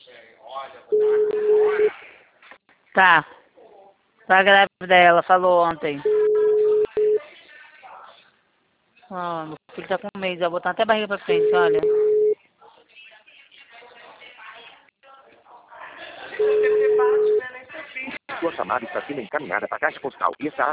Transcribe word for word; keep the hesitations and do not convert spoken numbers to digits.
Tá. Tá grávida ela, falou ontem. Ah, meu filho tá com um mês, vai botar até a barriga pra frente, olha. Sua chamada está sendo encaminhada para a caixa postal e está